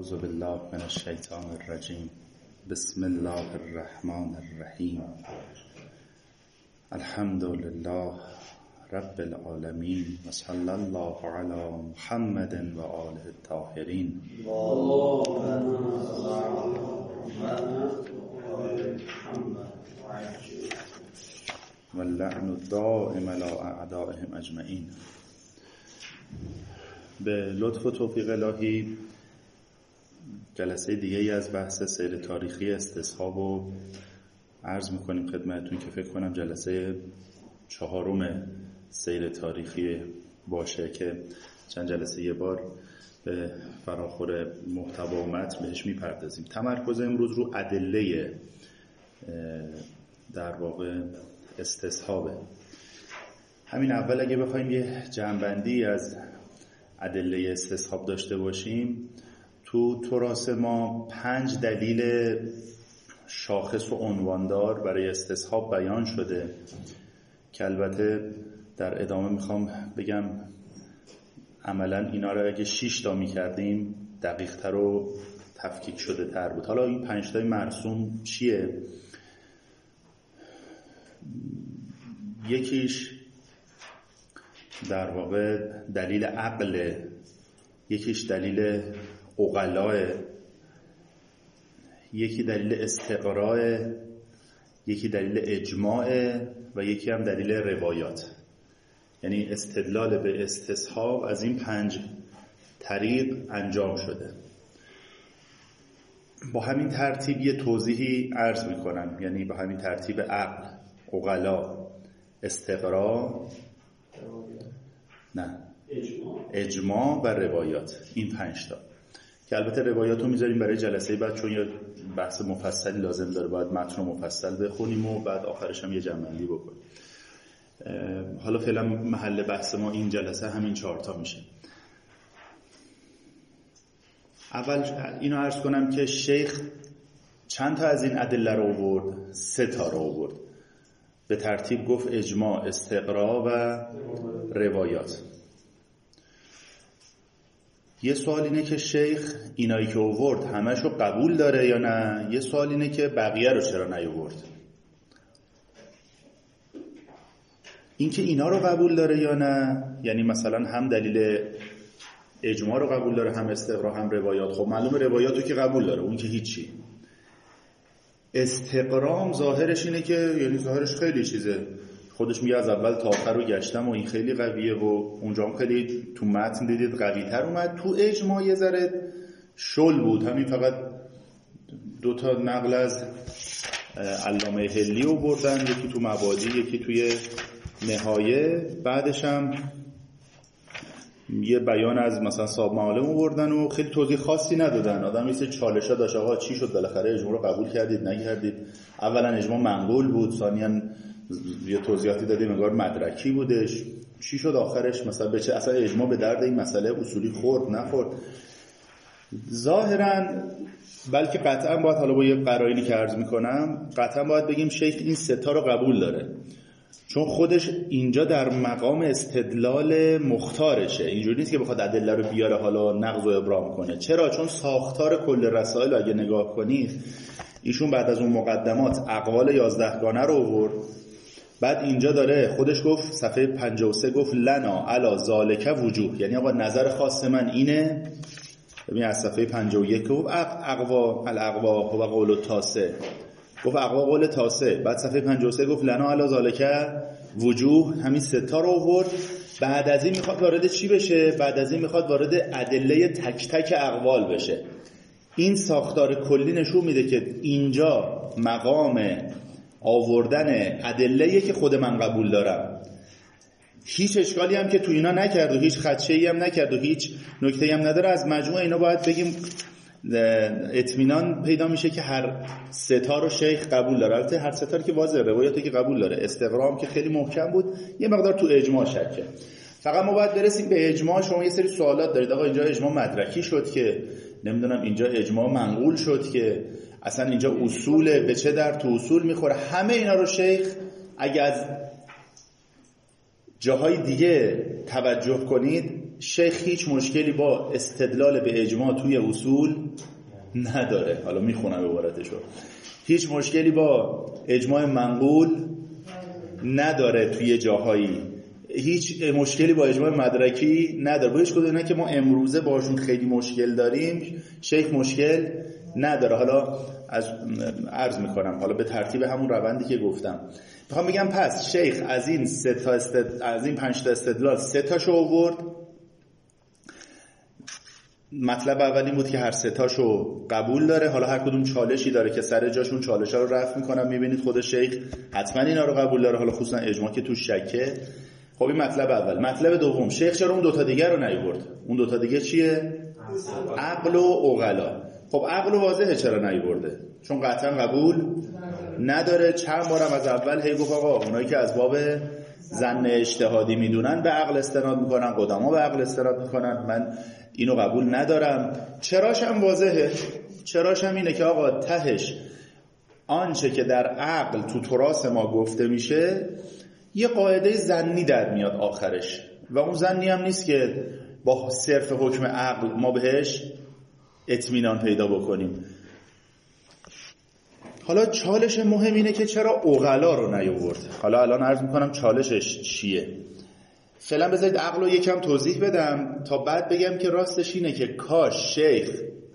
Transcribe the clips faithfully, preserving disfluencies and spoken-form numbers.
اعوذ بالله من الشیطان الرجیم. بسم الله الرحمن الرحیم. الحمد لله رب العالمین و صلی الله علی محمد و آله الطاهرین. و اللعن الدائم علی اعدائهم اجمعین. به لطف و توفیق الهی جلسه دیگه ای از بحث سیر تاریخی استصحاب رو عرض میکنیم خدمتتون که فکر کنم جلسه چهارم سیر تاریخی باشه که چند جلسه یه بار به فراخور محتوا و متن بهش میپردازیم. تمرکز امروز رو ادله در واقع استصحابه. همین اول اگه بخوایم یه جمع‌بندی از ادله استصحاب داشته باشیم، تو تراث ما پنج دلیل شاخص و عنواندار برای استصحاب بیان شده که البته در ادامه میخوام بگم عملا اینا رو اگه شش تا میکردیم دقیق تر و تفکیک شده تر بود. حالا این پنج تای مرسوم چیه؟ یکیش در واقع دلیل عقل، یکیش دلیل عقلاء، یکی دلیل استقراء، یکی دلیل اجماع و یکی هم دلیل روایات. یعنی استدلال به استصحاب از این پنج طریق انجام شده. با همین ترتیب یه توضیحی عرض میکنم، یعنی با همین ترتیب عقل، عقلاء، استقراء، نه اجماع, اجماع و روایات، این پنج تا که البته روایات رو میذاریم برای جلسه بعد چون یه بحث مفصلی لازم داره، باید متن رو مفصل بخونیم و بعد آخرش هم یه جمع‌بندی بکنیم. حالا فعلا محل بحث ما این جلسه همین چهار تا میشه. اول اینو عرض کنم که شیخ چند تا از این ادله رو آورد؟ سه تا رو آورد. به ترتیب گفت اجماع، استقراء و روایات. یه سوال اینه که شیخ اینایی که آورد همشو قبول داره یا نه؟ یه سوال اینه که بقیه رو چرا نیاورد؟ این که اینا رو قبول داره یا نه، یعنی مثلا هم دلیل اجماع رو قبول داره، هم استقراء، هم روایات. خب معلومه روایات رو که قبول داره، اون که هیچی. استقرام ظاهرش اینه که یعنی ظاهرش خیلی چیزه، خودش میگه از اول تا آخر رو گشتم و این خیلی قویه و اونجا هم خیلی تو متن دیدید قوی تر اومد. تو اجماع یه ذره شل بود، همین فقط دو تا نقل از علامه هلی رو بردن، یکی تو مبادی یکی توی نهایه، بعدش هم یه بیان از مثلا صاحب معالم رو بردن و خیلی توضیح خاصی ندادن. آدم یه سری چالشا داشت، آقا چی شد بالاخره اجماع رو قبول کردید نکردید؟ اولا اجماع منقول بود، ثانیاً یه توضیحاتی دادیم انگار مدرکی بودش، چی شد آخرش؟ مثلا به چه اصلا اجماع به درد این مسئله اصولی خورد نخورد؟ ظاهراً بلکه قطعاً باید، حالا با یه قرائنی که عرض میکنم، قطعاً باید بگیم شیخ این سه تا رو قبول داره، چون خودش اینجا در مقام استدلال مختارشه. اینجوری نیست که بخواد ادله رو بیاره حالا نقض و ابرام کنه. چرا؟ چون ساختار کل رسائل اگه نگاه کنید، ایشون بعد از اون مقدمات اقوال یازدهگانه رو آورد، بعد اینجا داره خودش گفت صفحه پنجاه و سه گفت لنا علی ذالک وجوه، یعنی آقا نظر خاص من اینه. ببین از صفحه پنجاه و یک گفت اقوا الاقوا و قول التاسع، گفت اقوا قول تاسع، بعد صفحه پنجاه و سه گفت لنا علی ذالک وجوه، همین سه تا رو آورد. بعد از این میخواد وارد چی بشه؟ بعد از این میخواد وارد ادله تک تک اقوال بشه. این ساختار کلی نشون میده که اینجا مقام آوردن ادله‌ای که خود من قبول دارم، هیچ اشکالی هم که تو اینا نکرد و هیچ خدشه‌ای هم نکرد و هیچ نکته‌ای هم نداره. از مجموع اینا باید بگیم اطمینان پیدا میشه که هر سه تا رو شیخ قبول داره. البته هر سه تا که واضحه، روایاتی که قبول داره، استقرام که خیلی محکم بود، یه مقدار تو اجماع شکه. فقط ما باید برسیم به اجماع. شما یه سری سوالات دارید، آقا اینجا اجماع مدرکی شد که، نمیدونم اینجا اجماع منقول شد که، اصلا اینجا اصوله، به چه در تو اصول میخوره. همه اینا رو شیخ اگه از جاهای دیگه توجه کنید شیخ هیچ مشکلی با استدلال به اجماع توی اصول نداره. حالا میخونم عبارتشو. هیچ مشکلی با اجماع منقول نداره توی جاهایی. هیچ مشکلی با اجماع مدرکی نداره. با هیچ کدوم اینا که ما امروزه باشون خیلی مشکل داریم شیخ مشکل نداره. حالا از عرض میکنم حالا به ترتیب همون روندی که گفتم. میخوام بگم پس شیخ از این سه تا استد... از این پنج تا استدلال سه تاشو آورد. مطلب اول این بود که هر سه تاشو قبول داره. حالا هر کدوم چالشی داره که سر جاشون چالشا رو رفع میکنم. میبینید خود شیخ حتما اینا رو قبول داره. حالا خصوصا اجماع که تو شکه. خب این مطلب اول. مطلب دوم شیخ چرا اون دوتا دیگر رو نیاورد؟ اون دوتا دیگه چیه؟ عقل و عقلا. خب عقل واضحه چرا نیاورده، چون قطعا قبول نداره. چند بارم از اول هی گفت آقا اونایی که از باب ظن اجتهادی میدونن به عقل استناد میکنن، قدما به عقل استناد میکنن، من اینو قبول ندارم. چراش هم واضحه. چراش هم اینه که آقا تهش آنچه که در عقل تو تراث ما گفته میشه یه قاعده ظنی در میاد آخرش، و اون ظنی هم نیست که با صرف حکم عقل ما بهش اطمینان پیدا بکنیم. حالا چالش مهم اینه که چرا عقلا رو نیاورد. حالا الان عرض میکنم چالشش چیه. فعلا بذارید عقل رو یکم توضیح بدم تا بعد بگم که راستش اینه که کاش شیخ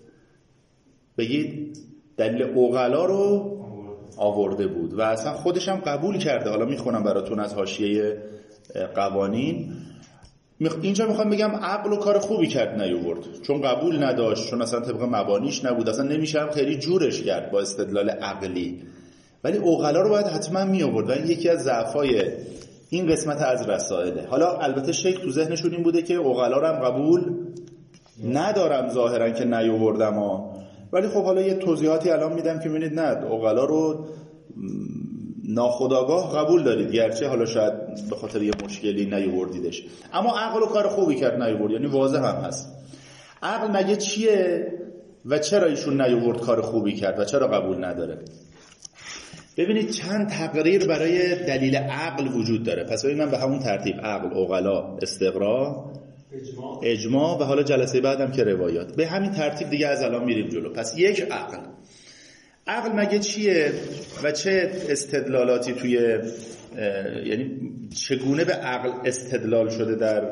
بگید دلیل عقلا رو آورده بود و اصلا خودش هم قبول کرده. حالا میخونم براتون از حاشیه قوانین. اینجا میخوام بگم عقل و کار خوبی کرد نیاورد، چون قبول نداشت، چون اصلا طبق مبانیش نبود، اصلا نمیشه هم خیلی جورش کرد با استدلال عقلی. ولی عقلا رو باید حتما می آورد و این یکی از ضعفای این قسمت از رسائله. حالا البته شیخ تو ذهنشون این بوده که عقلا رو هم قبول ندارم ظاهرا که نیاوردم ها. ولی خب حالا یه توضیحاتی الان میدم که ببینید نه عقلا رو ناخودآگاه قبول دارید، گرچه حالا شاید به خاطر یه مشکلی نیاوردیدش، اما عقل و کار خوبی کرد نیاورد. یعنی واضح هم هست عقل مگه چیه و چرا ایشون نیاورد کار خوبی کرد و چرا قبول نداره. ببینید چند تقریر برای دلیل عقل وجود داره. پس ببینید من به همون ترتیب عقل، عقلا، استقرا، اجماع, اجماع و حالا جلسه بعدم که روایات، به همین ترتیب دیگه از الان میریم جلو. پس یک عقل. عقل مگه چیه و چه استدلالاتی توی یعنی چگونه به عقل استدلال شده در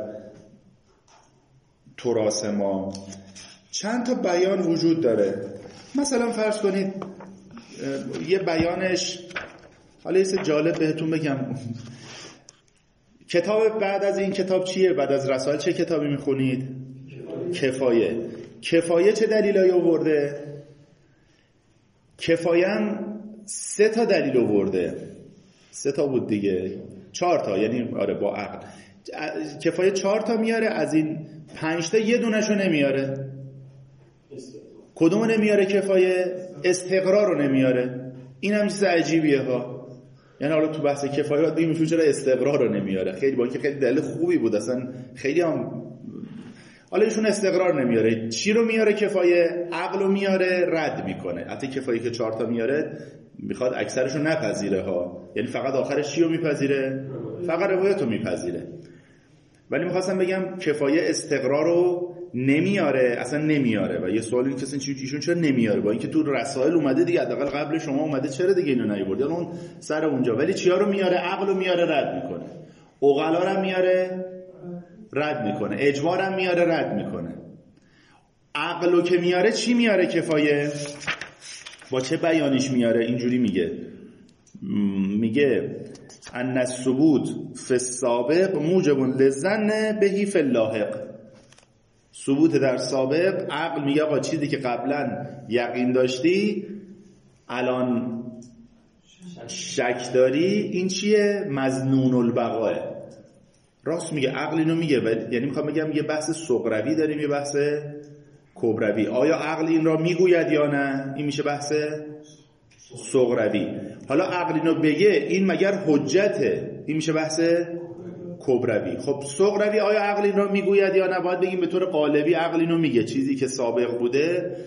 تراث ما؟ چند تا بیان وجود داره. مثلا فرض کنید یه بیانش، حالا یه جالب بهتون بگم، کتاب بعد از این کتاب چیه؟ بعد از رسائل چه کتابی میخونید؟ کفایه. کفایه چه دلیلایی آورده؟ کفایه هم سه تا دلیل آورده. سه تا بود دیگه، چهار تا، یعنی آره با عقل. کفایه چهار تا میاره، از این پنج تا یه دونشو نمیاره. کدومو نمیاره کفایه؟ استقرار رو نمیاره. این هم چیز عجیبیه ها. یعنی حالا تو بحث کفایه باید بگیم چرا استقرار رو نمیاره. خیلی با اینکه خیلی دلیل خوبی بود، اصلا خیلی هم حالا ایشون استقرار نمیاره. چی رو میاره کفایه؟ عقل رو میاره، رد میکنه. حتی کفایه که چهار تا میاره میخواد اکثرشو نپذیره ها، یعنی فقط آخرش چی رو میپذیره؟ فقط روایت رو میپذیره. ولی میخواستم بگم کفایه استقرار رو نمیاره، اصلا نمیاره. و یه سوال این کسی ایشون چرا نمیاره؟ با اینکه تو رسائل اومده دیگه، حداقل قبل شما اومده، چرا دیگه اینو نیورد؟ یعنی اون سر اونجا. ولی چیا رو میاره؟ عقل رو میاره، رد میکنه. عقلا رو میاره، رد میکنه. اجماع رو میاره، رد میکنه. عقل رو که میاره چی میاره کفایه؟ با چه بیانیش میاره؟ اینجوری میگه میگه ان الثبوت فی السابق موجب للظن به فی اللاحق. ثبوت در سابق، عقل میگه آقا چیزی که قبلا یقین داشتی الان شک داری، این چیه؟ مظنون البقاء. راست میگه، عقل اینو میگه. یعنی میخوام بگم یه بحث صغروی داریم، یه بحث کبروی. آیا عقل این را میگوید یا نه؟ این میشه بحث صغروی. حالا عقل اینو بگه، این مگر حجته؟ این میشه بحث کبروی. خب صغروی آیا عقل این را میگوید یا نه؟ باید بگیم به طور قالبی عقل اینو میگه. چیزی که سابق بوده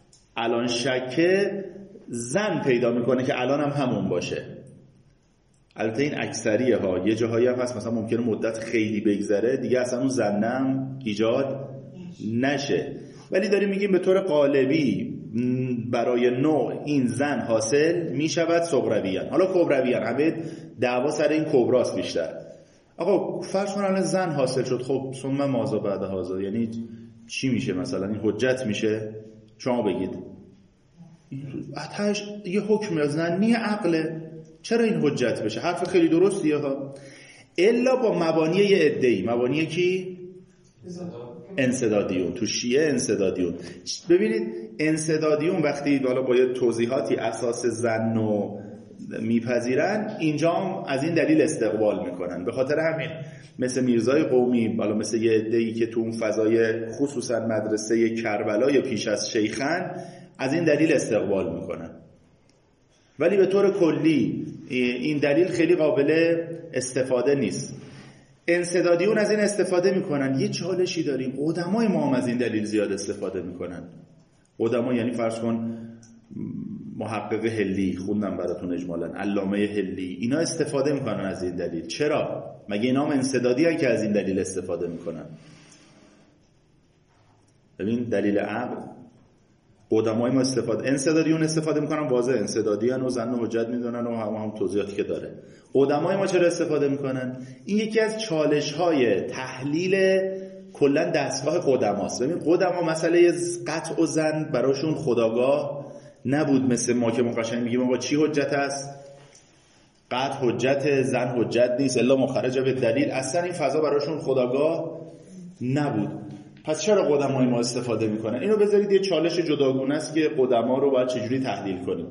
الان شکه، زن پیدا میکنه که الان هم همون باشه. البته این اکثریه ها، یه جاهایی هم هست مثلا ممکنه مدت خیلی بگذره دیگه اصلا اون زنم ایجاد نشه، ولی داریم میگیم به طور قالبی برای نوع این زن حاصل میشود صغرویان. حالا کبرویان همه دعوا سر این کبراست بیشتر. آقا فرض کن الان زن حاصل شد، خب ثم ماذا بعد هذا، یعنی چی میشه؟ مثلا این حجت میشه؟ شما بگید اتش یه حکم زنی عقله، چرا این حجت بشه؟ حرف خیلی درستیه ها، الا با مبانی یه عده‌ای. مبانی کی؟ انسدادیون. تو شیعه انسدادیون. ببینید انسدادیون وقتی بالا با یه توضیحاتی اساس زن و میپذیرن، اینجا هم از این دلیل استقبال میکنن. به خاطر همین مثل میرزای قومی، بالا مثل یه عده‌ای که تو اون فضای خصوصا مدرسه کربلای پیش از شیخن، از این دلیل استقبال میکنن. ولی به طور کلی این دلیل خیلی قابل استفاده نیست. انسدادیون از این استفاده میکنن. یه چالشی داریم، قدمای ما هم از این دلیل زیاد استفاده میکنن. قدما یعنی فرض کن محقق هلی، خوندم براتون اجمالا، علامه هلی، اینا استفاده میکنن از این دلیل. چرا؟ مگه اینا هم انسدادی هن که از این دلیل استفاده میکنن؟ ببین دلیل عقل، قدمای ما استفاده، انسدادیون استفاده میکنن، واضح انسدادی هن و زن و حجت میدونن و هم, هم توضیحاتی که داره. قدمای ما چرا استفاده میکنن؟ این یکی از چالش های تحلیل کلا دستگاه قدماست. ببین قدما مسئله قطع و زن براشون خودآگاه نبود، مثل ما که ما قشنگ میگیم آقا چی حجت است؟ قطع حجت، زن حجت نیست الا مخرج به دلیل. اصلا این فضا براشون خودآگاه نبود. پس چرا قدمای ما استفاده میکنن؟ اینو بذارید یه چالش جداگونه است که قدما رو باید چجوری تحلیل کنیم.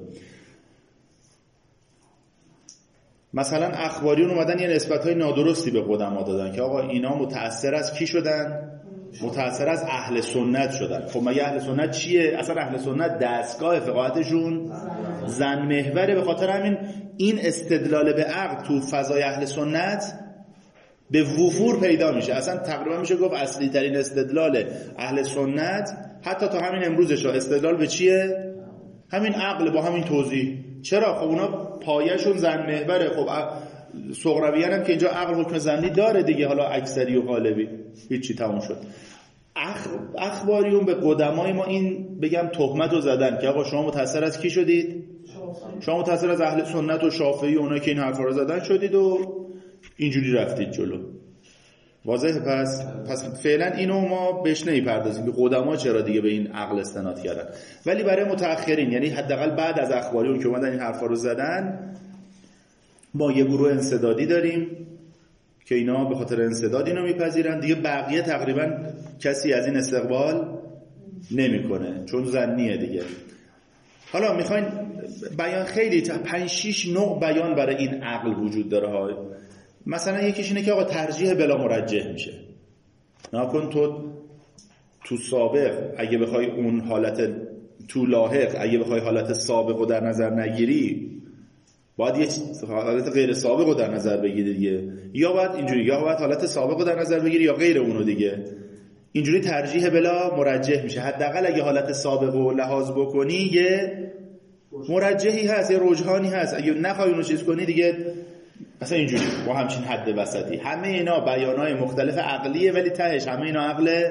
مثلا اخباریون اومدن یه نسبت‌های نادرستی به قدما دادن که آقا اینا متأثر از کی شدن؟ متأثر از اهل سنت شدن. خب مگه اهل سنت چیه؟ اصلا اهل سنت دستگاه فقاهتشون زن محوره. به خاطر همین این استدلال به عقل تو فضای اهل سنت به وفور پیدا میشه. اصلا تقریبا میشه گفت اصلی ترین استدلال اهل سنت حتی تا همین امروزش استدلال به چیه؟ همین عقل با همین توضیح. چرا؟ خب اونا پایه‌شون زن محوره. خب صغرویان هم که اینجا عقل حکم زنی داره دیگه، حالا اکثری و غالبی هیچی، تموم شد. اخ... اخباریون به قدمای ما این بگم تهمت رو زدن که آقا شما متأثر از کی شدید؟ شما متأثر از اهل سنت و شافعی و اونایی که این حرفا رو زدن شدید و اینجوری رفتید جلو. واضحه؟ پس پس فعلا اینو ما بهش نمیپردازیم که قدما چرا دیگه به این عقل استناد کردن. ولی برای متأخرین، یعنی حداقل بعد از اخباریون که اومدن این حرفا رو زدن، ما یه گروه انسدادی داریم که اینا به خاطر انسداد اینو میپذیرن دیگه. بقیه تقریبا کسی از این استقبال نمیکنه چون زنیه دیگه. حالا میخواین بیان خیلی پنج شش نوع بیان برای این عقل وجود داره ها. مثلا یکیش اینه که آقا ترجیح بلا مرجح میشه. نکن تو تو سابق اگه بخوای اون حالت، تو لاحق اگه بخوای حالت سابق رو در نظر نگیری، باید یه حالت غیر سابق رو در نظر بگیری دیگه. یا باید اینجوری، یا باید حالت سابق رو در نظر بگیری یا غیر اونو دیگه. اینجوری ترجیح بلا مرجح میشه. حداقل اگه حالت سابق رو لحاظ بکنی یه مرجحی هست، یه رجحانی هست. اگه نخوای اونو چیز کنی دیگه مثلا اینجوری با همچین حد وسطی. همه اینا بیانای مختلف عقلیه ولی تهش همه اینا عقل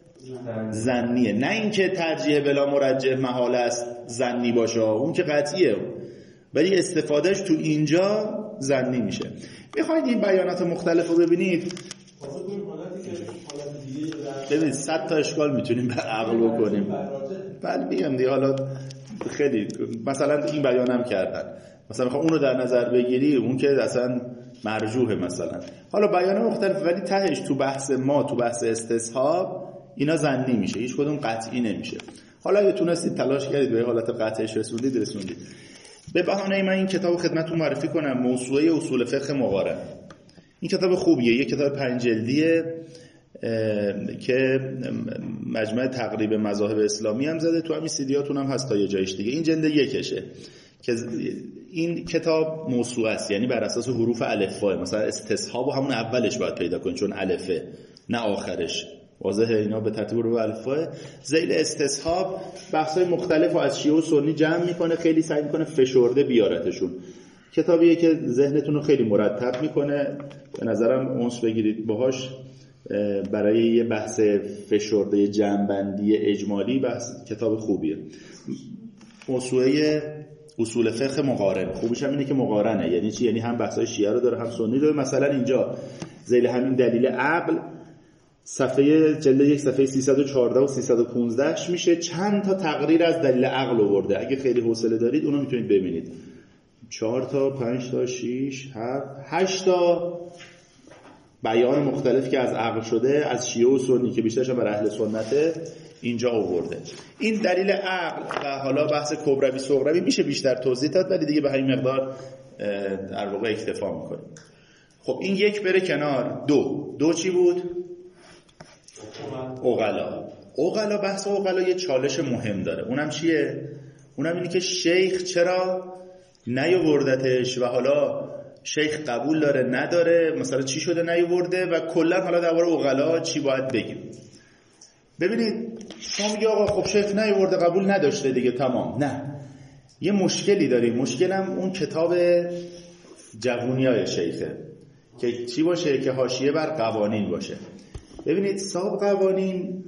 ظنیه. نه اینکه ترجیح بلا مرجح محال است ظنی باشه، اون که قطعیه، ولی استفادهش تو اینجا ظنی میشه. میخواید این بیانات مختلف رو ببینید، ببینید صد تا اشکال میتونیم بر عقل بکنیم. بله میگم دیگه، حالا خیلی مثلا این بیانم کردن، مثلا میخوام اونو در نظر بگیری، اون که اصلا مرجوحه مثلا. حالا بیان مختلف ولی تهش تو بحث ما، تو بحث استصحاب اینا ظنی میشه، هیچ کدوم قطعی نمیشه. حالا اگه تونستید تلاش کردید به حالت قطعش رسوندید رسوندید. به بهانه من این کتاب خدمتتون معرفی کنم، موسوعه اصول فقه مقارن. این کتاب خوبیه، یک کتاب پنج جلدیه که مجمع تقریب مذاهب اسلامی هم زده، تو همین سیدیاتون هم هست تا یه جایش دیگه. این جلد یکشه که این کتاب موسوعه است، یعنی بر اساس حروف الفبا. مثلا استصحاب و همون اولش باید پیدا کنید چون الفه، نه آخرش. واضحه اینا به ترتیب حروف الفبا. ذیل استصحاب بحث‌های مختلف از شیعه و سنی جمع میکنه، خیلی سعی میکنه فشرده بیارتشون. کتابیه که ذهنتون رو خیلی مرتب میکنه، به نظرم اونس بگیرید باهاش برای یه بحث فشرده جمع‌بندی اجمالی. بحث کتاب خوبیه. موسوعه اصول فقه مقارن، خوبیش هم اینه که مقارنه. یعنی چی؟ یعنی هم بحثای شیعه رو داره هم سنی رو. مثلا اینجا ذیل همین دلیل عقل صفحه جلد یک صفحه سیصد و چهارده و سیصد و پانزده میشه چند تا تقریر از دلیل عقل آورده. اگه خیلی حوصله دارید اونو میتونید ببینید. چهار تا، پنج تا، شش، هفت، هشت تا بیان مختلف که از عقل شده از شیعه و سنی که بیشترش هم برای اهل سنته اینجا آورده. این دلیل عقل و حالا بحث کبروی صغروی میشه بیشتر توضیح داد، ولی دیگه به همین مقدار در واقع اکتفا میکنیم. خب این یک بره کنار. دو دو چی بود؟ عقلا. عقلا بحث عقلا یه چالش مهم داره. اونم چیه؟ اونم اینه که شیخ چرا نیاوردتش و حالا شیخ قبول داره نداره، مثلا چی شده نیاورده و کلا حالا درباره عقلا چی باید بگیم. ببینید شما میگی آقا خب شیخ نیاورده قبول نداشته دیگه تمام. نه، یه مشکلی داریم. مشکلم اون کتاب جوونیای شیخه که چی باشه؟ که حاشیه بر قوانین باشه. ببینید صاحب قوانین،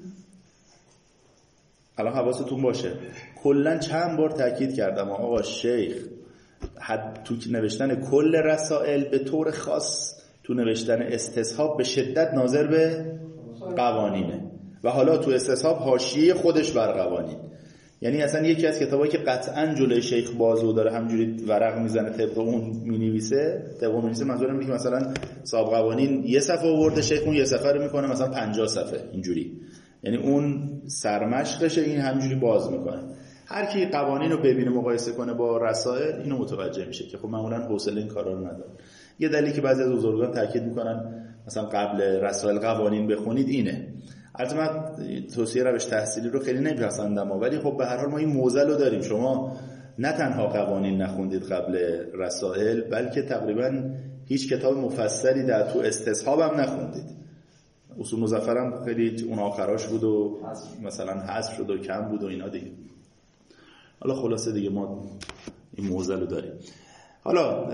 الان حواستون باشه، کلا چند بار تاکید کردم آقا شیخ حد تو نوشتن کل رسائل به طور خاص تو نوشتن استصحاب به شدت ناظر به قوانینه و حالا تو استصحاب حاشیه خودش بر قوانین. یعنی اصلا یکی از کتابایی که قطعاً جلوی شیخ بازو داره همجوری ورق میزنه طبق اون مینویسه طبق مینویسه منظورم اینه که مثلا صاحب قوانین یه صفحه آورده، شیخ اون یه صفحه رو میکنه مثلا پنجاه صفحه اینجوری. یعنی اون سرمشقشه، این همجوری باز میکنه. هر کی قوانین رو ببینه مقایسه کنه با رسائل اینو متوجه میشه که خب معمولا حوصله این کارا رو نداره. یه دلیلی که بعضی از بزرگان تاکید میکنن مثلا قبل رسائل قوانین بخونید اینه. البته من توصیه روش تحصیلی رو خیلی نمیپسندم، ولی خب به هر حال ما این موزل رو داریم. شما نه تنها قوانین نخوندید قبل رسائل، بلکه تقریبا هیچ کتاب مفصلی در تو استصحاب هم نخوندید. اصول مظفرم خیلی اون آخراش بود و مثلا حذف شد و کم بود و اینا دیگه. حالا خلاصه دیگه ما این موزل رو داریم. حالا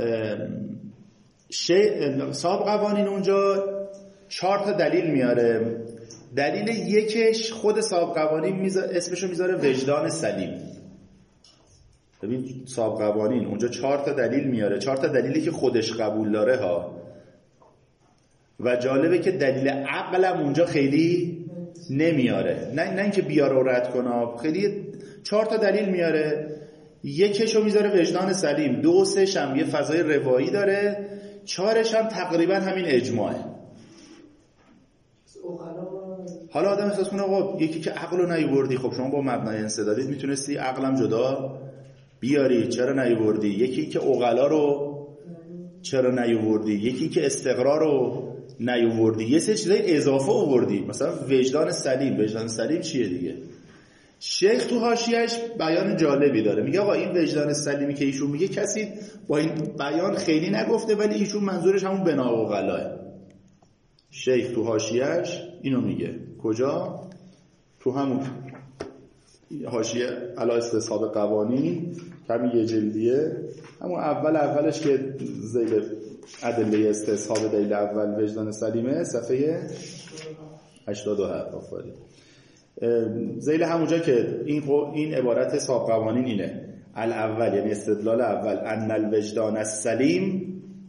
صاحب قوانین اونجا چهار تا دلیل میاره. دلیل یکش خود صاحب قوانین میذاره، اسمشو میذاره وجدان سلیم. ببین صاحب قوانین اونجا چهار تا دلیل میاره، چهار تا دلیلی که خودش قبول داره ها. و جالبه که دلیل عقلم اونجا خیلی نمیاره. نه نه اینکه بیاره و رد کنه، خیلی چهار تا دلیل میاره. یکیشو میذاره وجدان سلیم، دو سه‌ش هم یه فضای روایی داره، چهارش هم تقریبا همین اجماعه. حالا آدم احساس کنه آقا یکی که عقل رو نیوردی، خب شما با مبنای انسدادیت میتونستی عقلم جدا بیاری، چرا نیوردی؟ یکی که عقلا رو چرا نیوردی؟ یکی که استقرار رو نیوردی؟ یه سه چیزای اضافه آوردی، مثلا وجدان سلیم. وجدان سلیم چیه دیگه؟ شیخ تو حاشیه‌اش بیان جالبی داره، میگه آقا این وجدان سلیمی که ایشون میگه کسی با این بیان خیلی نگفته، ولی ایشون منظورش همون بنا و غلاه. شیخ تو حاشیه‌اش اینو میگه. کجا؟ تو همون حاشیه علی استصحاب قوانین، کمی یه جلدیه، همون اول اولش که ذیل ادله استصحاب دلیل اول وجدان سلیمه، صفحه هشتاد و هفت. آفرین. ذیل همونجا که این این عبارت صاحب قوانین اینه، الاول یعنی استدلال اول، ان الوجدان السلیم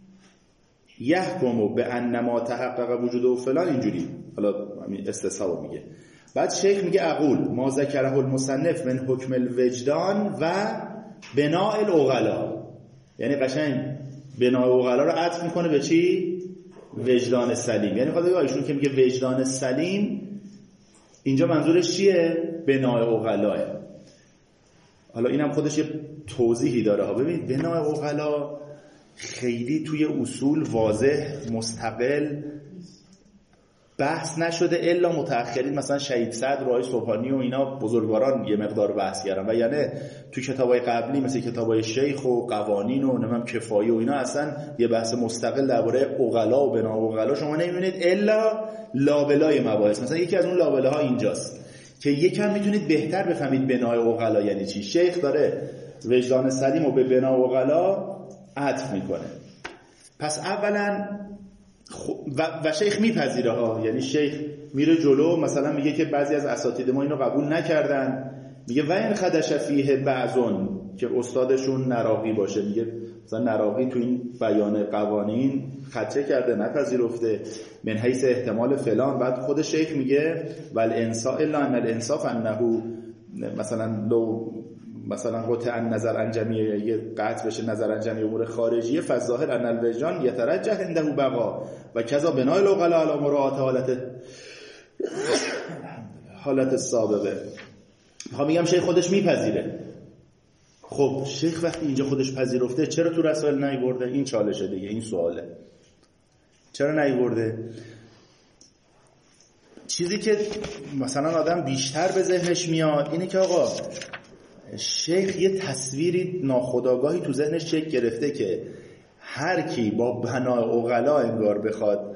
یحکم به ان ما تحقق وجود و فلان، اینجوری حالا استصحاب میگه. بعد شیخ میگه اقول ما ذکره المصنف من حکم الوجدان و بناء العقلا، یعنی قشنگ بناء العقلا رو عطف میکنه به چی؟ وجدان سلیم. یعنی خود ایشون که میگه وجدان سلیم، اینجا منظورش چیه؟ بناء العقلا. حالا اینم خودش یه توضیحی داره ها. ببین بناء العقلا خیلی توی اصول واضح مستقل بحث نشده الا متأخرین، مثلا شهید صدر و آقای سبحانی و اینا بزرگواران یه مقدار بحث کردن، و یعنی تو کتابای قبلی مثل کتابای شیخ و قوانین و نمیدونم کفایه و اینا اصلا یه بحث مستقل درباره عقلا و بنا و عقلا شما نمیبینید الا لابلای مباحث. مثلا یکی از اون لابلاها اینجاست که یکم میتونید بهتر بفهمید بنای عقلا یعنی چی. شیخ داره وجدان سلیم و به بنا و عقلا عطف میکنه. پس اولا و, و شیخ میپذیره ها، یعنی شیخ میره جلو، مثلا میگه که بعضی از اساتید ما اینو قبول نکردن، میگه و این خدش فیه بعضون، که استادشون نراقی باشه، میگه مثلا نراقی تو این بیان قوانین خدشه کرده، نپذیرفته، من حیث احتمال فلان. بعد خود شیخ میگه ول انصاف الا ان الانصاف انه مثلا لو مثلا قطع النظر عن جمیع، قطع بشه نظر عن جمیع امور خارجیه، فالظاهر ان الوجدان یترجح عنده بقا و کذا بناء العقلاء علی مراعات حالت حالت السابقه. میخوام میگم شیخ خودش میپذیره. خب شیخ وقتی اینجا خودش پذیرفته چرا تو رسائل نیورده؟ این چالشه دیگه، این سواله، چرا نیورده؟ چیزی که مثلا آدم بیشتر به ذهنش میاد اینه که آقا شیخ یه تصویری ناخودآگاهی تو ذهنش شکل گرفته که هر کی با بنای عقلا انگار بخواد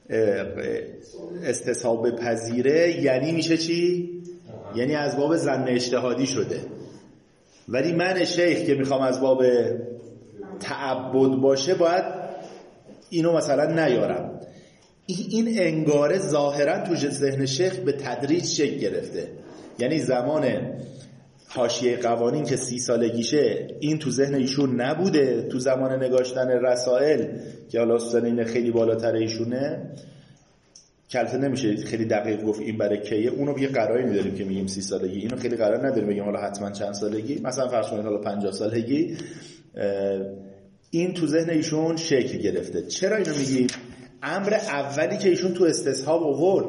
استصحاب پذیره، یعنی میشه چی؟ یعنی از باب ظن اجتهادی شده. ولی من شیخ که میخوام از باب تعبد باشه باید اینو مثلا نیارم. این انگاره ظاهرا تو ذهن شیخ به تدریج شکل گرفته. یعنی زمان حاشیه قوانین که سی سالگیشه این تو ذهن ایشون نبوده، تو زمان نگاشتن رسائل که حالا سنین خیلی بالاتر ایشونه کلته نمیشه خیلی دقیق گفت این برای کیه، اونو یه قراری داریم که میگیم سی سالگی، اینو خیلی قرار نداریم بگیم حالا حتما چند سالگی، مثلا فرض کنید حالا پنجاه سالگی. این تو ذهن ایشون شکل گرفته. چرا اینو میگیم؟ امر اولی که ایشون تو استصحاب آورد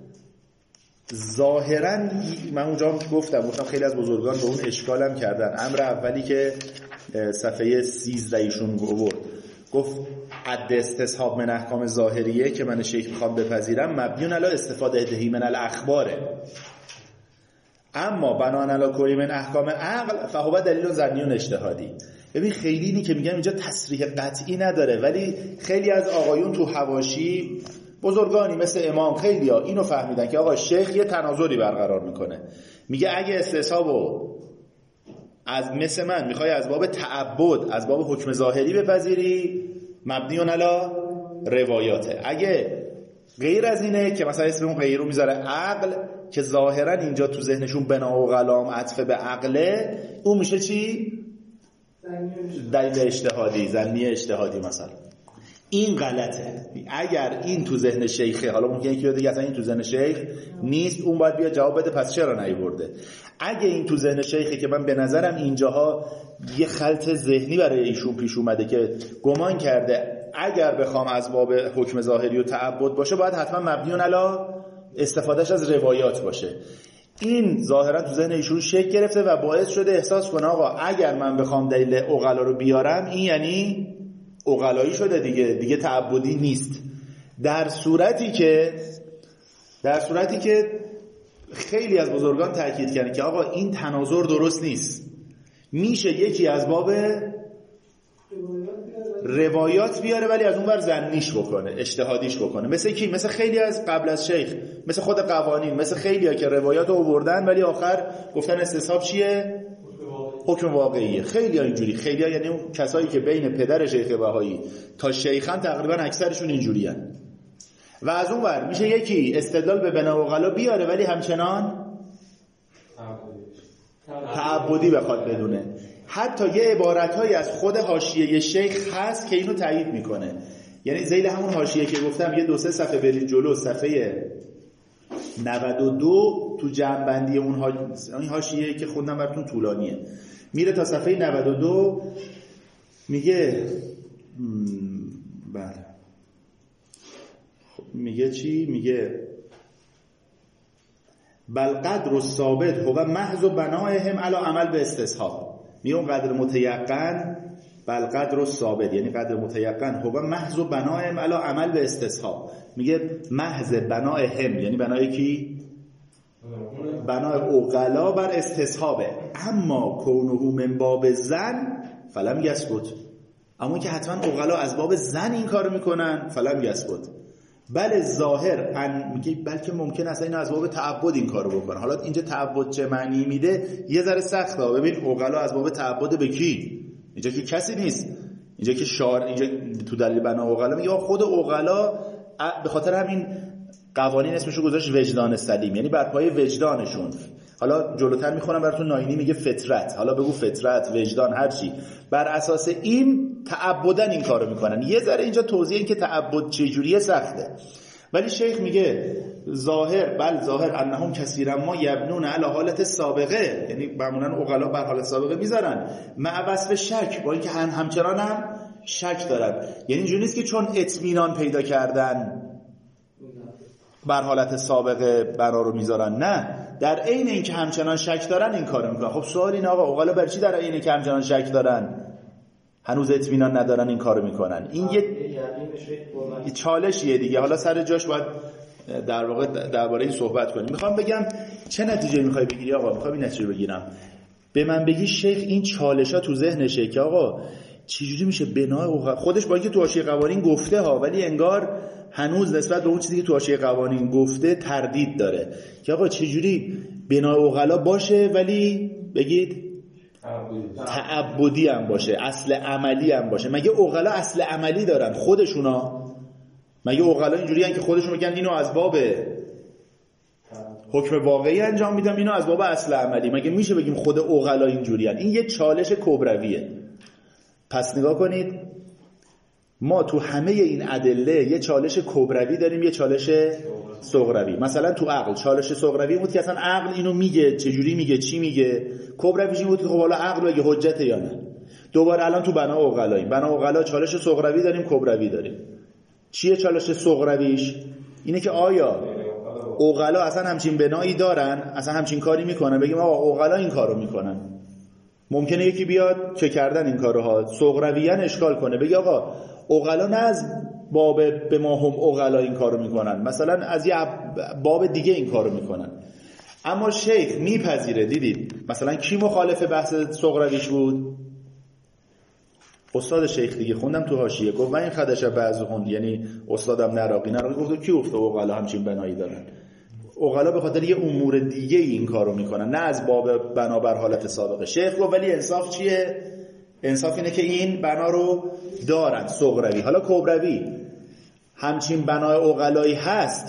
ظاهرا، من اونجا گفتم گفتم خیلی از بزرگان به اون اشکالم کردن. امر اولی که صفحه سیزده ایشون آورد گفت عد استصحاب من احکام ظاهریه که من شیخ میخوام بپذیرم مبنیون علی استفاده دهی من الاخباره، اما بنان علی کلی من احکام عقل فهو دلیل ظنی و اجتهادی. ببین خیلی اینی که میگم اینجا تصریح قطعی نداره، ولی خیلی از آقایون تو حواشی بزرگانی مثل امام خیلی ها اینو فهمیدن که آقا شیخ یه تناظری برقرار میکنه، میگه اگه استصحابو از مثل من میخوای از باب تعبد از باب حکم ظاهری بپذیری مبنیون علی روایاته، اگه غیر از اینه که مثلا اسم اون غیر رو میذاره عقل که ظاهرا اینجا تو ذهنشون بنا و غلام عطف به عقله، اون میشه چی؟ دلیل اجتهادی، ظنی اجتهادی مثلا. این غلطه. اگر این تو ذهن شیخه، حالا ممکنه یکی دیگه اصلا این تو ذهن شیخ نیست، اون باید بیاد جواب بده پس چرا نیورده. اگه این تو ذهن شیخه که من به نظرم اینجاها یه خلط ذهنی برای ایشون پیش اومده که گمان کرده اگر بخوام از باب حکم ظاهری و تعبد باشه باید حتما مبنیون علی استفادهش از روایات باشه. این ظاهرا تو ذهن ایشون شکل گرفته و باعث شده احساس کنه آقا اگر من بخوام دلیل عقلا رو بیارم این یعنی عقلایی شده دیگه، دیگه تعبدی نیست. در صورتی که در صورتی که خیلی از بزرگان تاکید کردن که آقا این تناظر درست نیست، میشه یکی از باب روایات بیاره ولی از اون ور ظنیش بکنه، اجتهادیش بکنه. مثل کی؟ مثل خیلی از قبل از شیخ، مثل خود قوانین، مثل خیلی ها که روایات رو آوردن ولی آخر گفتن استصحاب چیه؟ حکم واقعیه. خیلی ها اینجوری، خیلی ها یعنی اون کسایی که بین پدر شیخ بهایی تا شیخان تقریبا اکثرشون اینجوری هن. و از اون ور میشه یکی استدلال به بنا و غلا بیاره ولی همچنان تعبدی بخواد بدونه. حتی یه عبارت‌هایی از خود حاشیه شیخ هست که اینو تایید میکنه. یعنی ذیل همون حاشیه که گفتم یه دو سه صفحه برید جلو، صفحه نود و دو تو جمع‌بندی اون حاشیه که خوندم براتون طولانیه، میره تا صفحه نود و دو میگه بله خب میگه چی؟ میگه بل قدر الثابت هو محض بنائهم علی عمل به استصحاب. میگه اون قدر متیقن، بل قدر الثابت یعنی قدر متیقن هو محض بنائهم علی عمل به استصحاب. میگه محض بنائهم یعنی بنای کی؟ بنای عقلا بر استصحابه. اما کونه من باب زن فلم یثبت، اما که حتما عقلا از باب زن این کارو میکنن فلم یثبت. بله ظاهر ان میگه بلکه ممکن است این از باب تعبد این کارو بکنه. حالا اینجا تعبد چه معنی میده یه ذره سخته. ببین عقلا از باب تعبد به کی؟ اینجا که کسی نیست، اینجا که شعار اینجا تو دلیل بنا اوغلا میگه خود اوغلا به خاطر همین قوانین اسمشو گذاشت وجدان سلیم، یعنی بر پایه وجدانشون. حالا جلوتر میخونم براتون، ناینی میگه فطرت، حالا بگو فطرت، وجدان، هر چی، بر اساس این تعبدن این کارو میکنن. یه ذره اینجا توضیح این که تعبد چجوریه سخته، ولی شیخ میگه ظاهر بل ظاهر انهم کثیرا ما یبنون علی حالت سابقه، یعنی معمولا عقلا بر حالت سابقه میذارن مع وصف شک، با اینکه هم همچنان هم شک دارن. یعنی اینجوری نیست که چون اطمینان پیدا کردن بر حالت سابقه بنا رو میذارن، نه، در عین اینکه همچنان شک دارن این کارو میکنن. خب سوال اینه آقا عقلا برای چی در عین اینکه همچنان شک دارن هنوز اطمینان ندارن این کارو میکنن؟ این یه چالشیه دیگه، حالا سر جاش باید در واقع درباره این صحبت کنیم. میخوام بگم چه نتیجه میخوای بگیری آقا؟ میخوام این نتیجه بگیرم. به من بگی شیخ این چالشا تو ذهنشه که آقا چجوری میشه بنای خودش، با اینکه تو حاشیه قوانین گفته ها، ولی انگار هنوز نسبت به اون چیزی که تو حاشیه قوانین گفته تردید داره که آقا چجوری بنای عقلا باشه ولی بگید تعبدی هم باشه، اصل عملی هم باشه. مگه عقلا اصل عملی دارن خودشونا؟ مگه عقلا اینجوری ان که خودشون میگن اینو از باب حکم واقعی انجام میدم، اینو از باب اصل عملی؟ مگه میشه بگیم خود عقلا اینجوری ان؟ این یه چالش کبرویه. پس نگاه کنید، ما تو همه این ادله یه چالش کبروی داریم، یه چالش صغروی. مثلا تو عقل چالش صغروی بود که اصلا عقل اینو میگه، چجوری میگه، چی میگه. کبرویش این بود که خب حالا عقل بگه حجته یا نه. دوباره الان تو بنا عقلاییم، بنا عقلا چالش صغروی داریم، کبروی داریم. چیه چالش صغرویش؟ اینه که آیا عقلا اصلا همچین بنایی دارن، اصلا همچین کاری میکنن؟ بگیم آقا عقلا این کارو میکنن. ممکنه یکی بیاد چه کردن این کارها صغرویان اشکال کنه، بگی آقا عقلا نه از باب به ما هم عقلا این کارو میکنن، مثلا از یه باب دیگه این کارو میکنن. اما شیخ میپذیره. دیدید مثلا کی مخالف بحث صغرویش بود؟ استاد شیخ دیگه، خوندم تو حاشیه، گفت من این خدشه بعضهم، یعنی استادم نراقی نراقی گفت کی گفته عقلا همچین بنایی دارن؟ عقلا به خاطر یه امور دیگه این کارو میکنن، نه از باب بنا بر حالت سابقه. شیخ گفت ولی انصاف چیه؟ انصاف اینه که این بنا رو دارن صغروی. حالا کبروی همچین بنای عقلایی هست،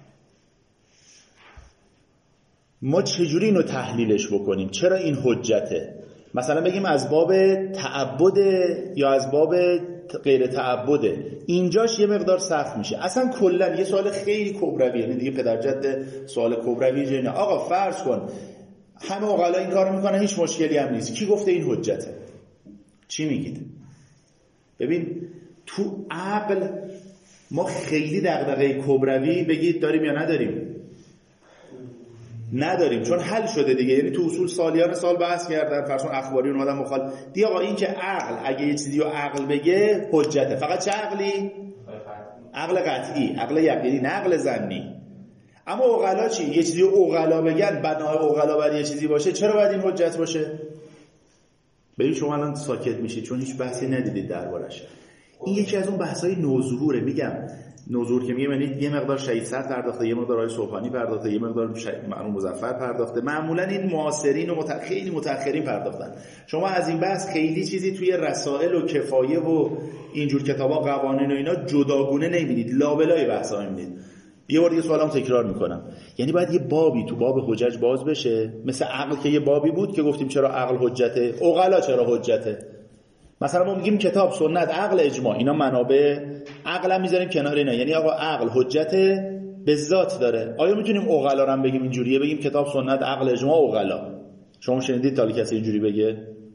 ما چجوری اینو تحلیلش بکنیم؟ چرا این حجته؟ مثلا بگیم از باب تعبد یا از باب غیر تعبده؟ اینجاش یه مقدار سخت میشه. اصلا کلا یه سوال خیلی کبروی، یعنی دیگه پدر جد سوال کبروی جنه. آقا فرض کن همه عقلا این کارو میکنن، هیچ مشکلی هم نیست، کی گفته این حجته؟ چی میگید؟ ببین تو عقل ما خیلی دغدغه کبروی بگید داریم یا نداریم؟ نداریم، چون حل شده دیگه. یعنی تو اصول سالیان سال بحث کردن، فرض کن اخباری اون آدم مخال دیگه آقا این که عقل اگه یه چیزی رو عقل بگه حجته. فقط چه عقلی؟ عقل قطعی، عقل یقینی، نه عقل ظنی. اما عقلا چی؟ یه چیزی رو عقلا بگن، بنای عقلا بر یه چیزی باشه، چرا باید این حجت باشه؟ ببین شما الان ساکت میشید چون هیچ بحثی ندیدید دربارش. این یکی از اون بحث‌های نوظهوره. میگم نوظهور که میگم یعنی یه مقدار شهید صدر پرداخته، یه مقدار آقای صبحانی پرداخته، یه مقدار مرحوم مظفر پرداخته. معمولا این معاصرین و مت... خیلی متأخرین پرداختن. شما از این بحث خیلی چیزی توی رسائل و کفایه و اینجور کتابا قوانین و اینا جداگونه نمیبینید، لابلای بحثا میبینید. یه بار دیگه سوالم تکرار میکنم، یعنی باید یه بابی تو باب حجج باز بشه، مثل عقل که یه بابی بود که گفتیم چرا عقل حجته، عقلا چرا حجته. مثلا ما میگیم کتاب، سنت، عقل، اجماع، اینا منابع، عقل هم میذاریم کنار اینا. یعنی آقا عقل حجت به ذات داره. آیا میتونیم عقلا رو هم بگیم اینجوریه، بگیم کتاب، سنت، عقل، اجماع، عقلا؟ شما شنیدید تا کسی اینجوری بگه؟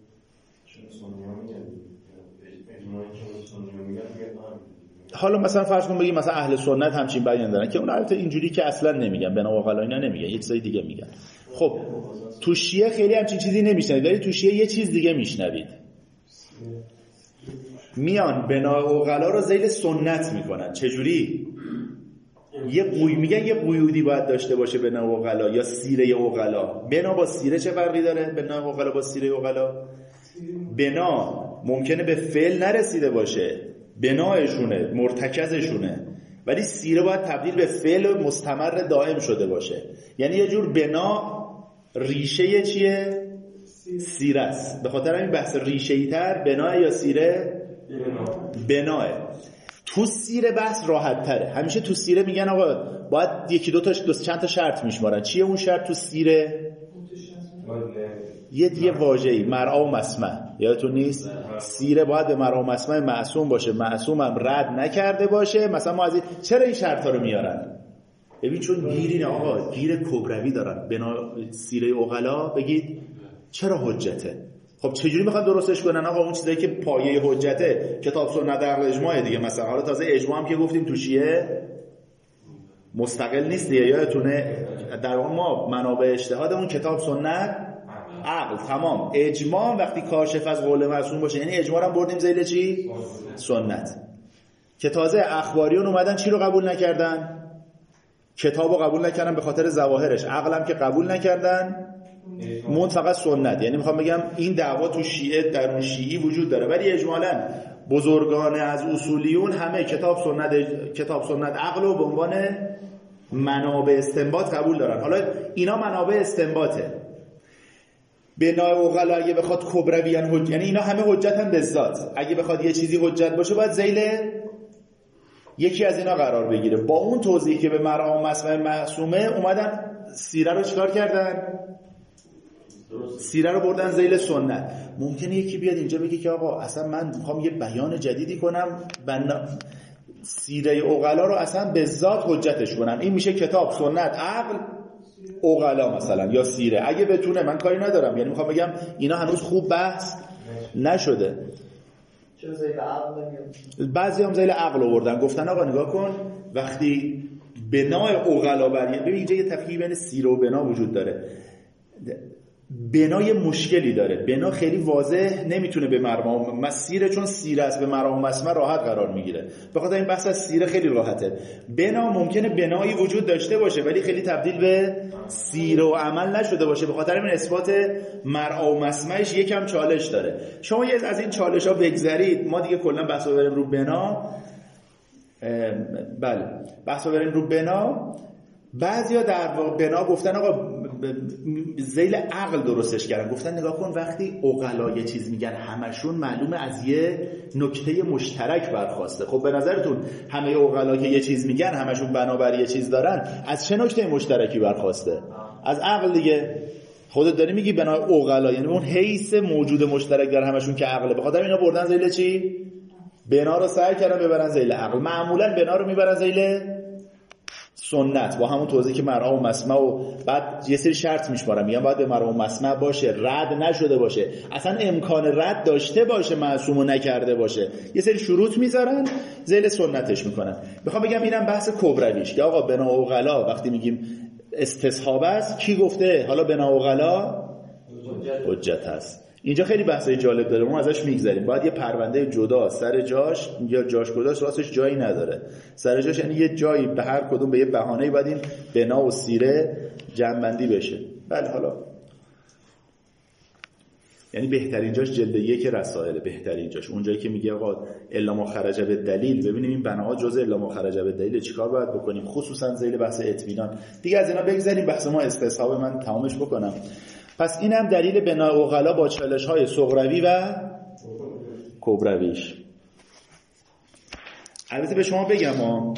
حالا مثلا فرض کن بگیم مثلا اهل سنت همچین بیان دارن که اون البته اینجوری که اصلا نمیگن، بنا عقلا اینا نمیگن، یه چیزای دیگه میگن. خب تو شیعه خیلی همچین چیزی نمیشنوید، ولی تو شیعه یه چیز دیگه میشنوید. میان بنا عقلا رو ذیل سنت میکنن. چجوری؟ یه قوی میگن یه قیودی باید داشته باشه بنا عقلا یا سیره عقلا. بنا با سیره چه فرقی داره؟ بنا عقلا با سیره عقلا؟ بنا ممکنه به فعل نرسیده باشه، بنایشونه، مرتکزشونه، ولی سیره باید تبدیل به فعل مستمر دائم شده باشه. یعنی یه جور بنا ریشه چیه؟ سیره است. به خاطر همین بحث ریشه‌ای تر بنا یا سیره بناه. تو سیره بحث راحت تره. همیشه تو سیره میگن آقا باید یکی دو تا دو چند تا شرط میشمارن. چیه اون شرط تو سیره؟ یه یه واژه‌ای مرعا و مسمع، یادتون نیست؟ سیره باید به مرعا و مسمع معصوم باشه، معصوم هم رد نکرده باشه. مثلا ما از این چرا این شرطا رو میارن؟ ببین چون گیرین آقا، گیر کبروی دارن. بنا سیره عقلا بگید چرا حجته؟ خب چجوری میخوان درستش کنن آقا؟ اون چیزایی که پایه حجته کتاب سنت عقل اجماع دیگه. مثلا حالا تازه اجماع هم که گفتیم تو شیعه مستقل نیست دیگه، یادتونه در اون ما منابع اجتهادمون کتاب سنت عقل تمام. اجماع وقتی کاشف از قول معصوم باشه، یعنی اجماع هم بردیم زیل چی؟ سنت. که تازه اخباریون اومدن چی رو قبول نکردن؟ کتابو قبول نکردن به خاطر ظواهرش، عقلم که قبول نکردن، مون فقط سنت. یعنی میخوام بگم این دعوا تو شیعه در اون شیعی وجود داره، ولی اجمالاً بزرگان از اصولیون همه کتاب سنت کتاب سنت عقل رو به عنوان منابع استنباط قبول دارن. حالا اینا منابع استنباطه. بنای عقلا اگه بخواد کبرویان حجت، یعنی اینا همه حجتن به ذات، اگه بخواد یه چیزی حجت باشه باید ذیل یکی از اینا قرار بگیره. با اون توضیحی که به مرعا و مسمع معصومه اومدن سیره رو چیکار کردن؟ سیره رو بردن ذیل سنت. ممکنه یکی بیاد اینجا بگه که آقا اصلا من میخوام یه بیان جدیدی کنم، بنا... سیره عقلا رو اصلا به ذات حجتش کنم، این میشه کتاب سنت عقل عقلا مثلا یا سیره. اگه بتونه من کاری ندارم، یعنی میخوام بگم اینا هنوز خوب بحث نشده. چرا ذیل عقل نمیاد؟ بعضی هم ذیل عقل آوردن، گفتن آقا نگاه کن وقتی بنای عقلا بریه، ببین اینجا یه تفکیک بین سیره و بنا وجود داره. بنای مشکلی داره، بنا خیلی واضح نمیتونه به مرعا و سیره، چون سیره است به مرعا و مسمع راحت قرار میگیره. بخاطر این بحث از سیره خیلی راحته. بنا ممکنه بنایی وجود داشته باشه ولی خیلی تبدیل به سیره و عمل نشده باشه، بخاطر این اثبات مرعا و مسمعش یکم چالش داره. شما یه از این چالش ها بگذرید، ما دیگه کلا بحث رو بریم رو بنا. بله بحث رو بریم رو بنا. بعضیا در بنا گفتن آقا ذیل عقل درستش کردن، گفتن نگاه کن وقتی عقلا یه چیز میگن همشون معلومه از یه نکته مشترک برخواسته. خب به نظرتون همه عقلا که یه چیز میگن همشون بنابر یه چیز دارن، از چه نکته مشترکی برخواسته؟ از عقل دیگه. خودت داری میگی بنا عقلا، یعنی اون حیث موجود مشترک در همشون که عقله، بخاطر اینا بردن ذیل چی؟ بنا رو سعی کردن ببرن ذیل عقل. معمولا بنا رو میبرن ذیل سنت با همون توضیحی که مرعا و مسمع، و بعد یه سری شرط میشمارن، میگن باید به مرعا و مسمع باشه، رد نشده باشه، اصلا امکان رد داشته باشه، معصومو نکرده باشه، یه سری شروط میذارن ذیل سنتش میکنن. میخوام بگم اینم بحث کبرویش که آقا بنا عقلا وقتی میگیم استصحاب است، کی گفته حالا بنا عقلا حجت هست؟ اینجا خیلی بحثای جالب داره، ما ازش میگذریم. باید یه پرونده جدا سر جاش، یا جاش گذاشت راستش جایی نداره سر جاش، یعنی یه جایی به هر کدوم به یه بهانه‌ای باید این بنا و سیره جمع‌بندی بشه. بله حالا یعنی بهترین جاش جلد یک رسائل، بهترین جاش اونجایی که میگه آقا الا ما خرج به دلیل. ببینیم این بناها جزء الا ما خرج به دلیل، چیکار باید بکنیم، خصوصا ذیل بحث اطمینان. دیگه از اینا بگذریم، بحث ما استصحاب من تمامش بکنم. پس اینم دلیل بنای عقلا با چالش‌های صغروی و کبرویش. البته به شما بگم ها،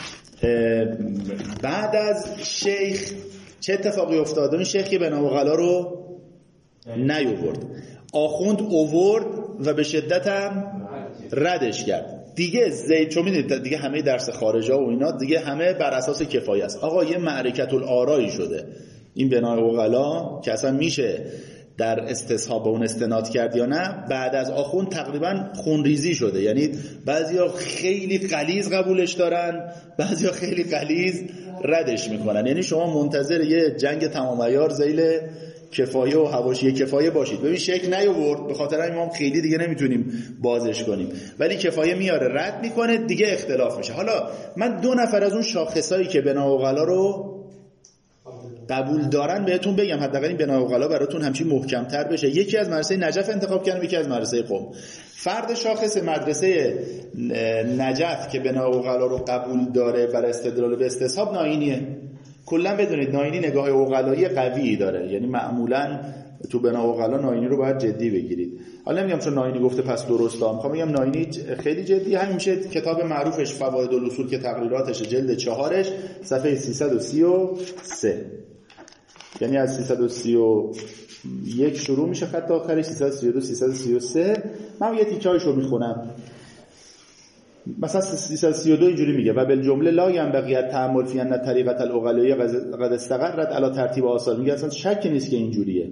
بعد از شیخ چه اتفاقی افتاد؟ این شیخ که بنای عقلا رو نیاورد، آخوند اوورد و به شدت هم ردش کرد. دیگه زید چون میدونید دیگه همه درس خارجا و اینا دیگه همه بر اساس کفایه است. آقا یه معرکت الآرایی شده این بنای عقلا که اصلا میشه در استصحاب اون استناد کرد یا نه. بعد از آخوند تقریبا خونریزی شده، یعنی بعضیا خیلی غلیظ قبولش دارن، بعضیا خیلی غلیظ ردش میکنن. یعنی شما منتظر یه جنگ تمام عیار ذیل کفایه و حواشی کفایه باشید. ببین شک نیاورد، به خاطر این ما خیلی دیگه نمیتونیم بازش کنیم، ولی کفایه میاره رد میکنه، دیگه اختلاف میشه. حالا من دو نفر از اون شاخصایی که بنای عقلا رو قبول دارن بهتون بگم، حداقل این بنای عقلا براتون همچین محکم‌تر بشه. یکی از مدرسه نجف انتخاب کردم، یکی از مدرسه قم. فرد شاخص مدرسه نجف که بنای عقلا رو قبول داره برای استدلال به استصحاب ناینیه. کلا بدونید ناینی نگاه عقلایی قوی داره، یعنی معمولا تو بنا و غلا ناینی رو باید جدی بگیرید. حالا نمیگم چون ناینی گفته پس درسته، میخوام بگم ناینی خیلی جدی. همین میشه کتاب معروفش فواید الاصول که تقریراتش جلد چهارش صفحه سیصد و سی و سه، یعنی از سیصد و سی و یک شروع میشه خط آخرش سیصد و سی و دو سیصد و سی و سه. من یه تیکه‌ایشو میخونم. مثلا سیصد و سی و دو اینجوری میگه و بالجمله لا ينبغي التأمل في ان طریقه العقلاء قد استقرت على ترتیب آثار. میگه اصلا شکی نیست که اینجوریه.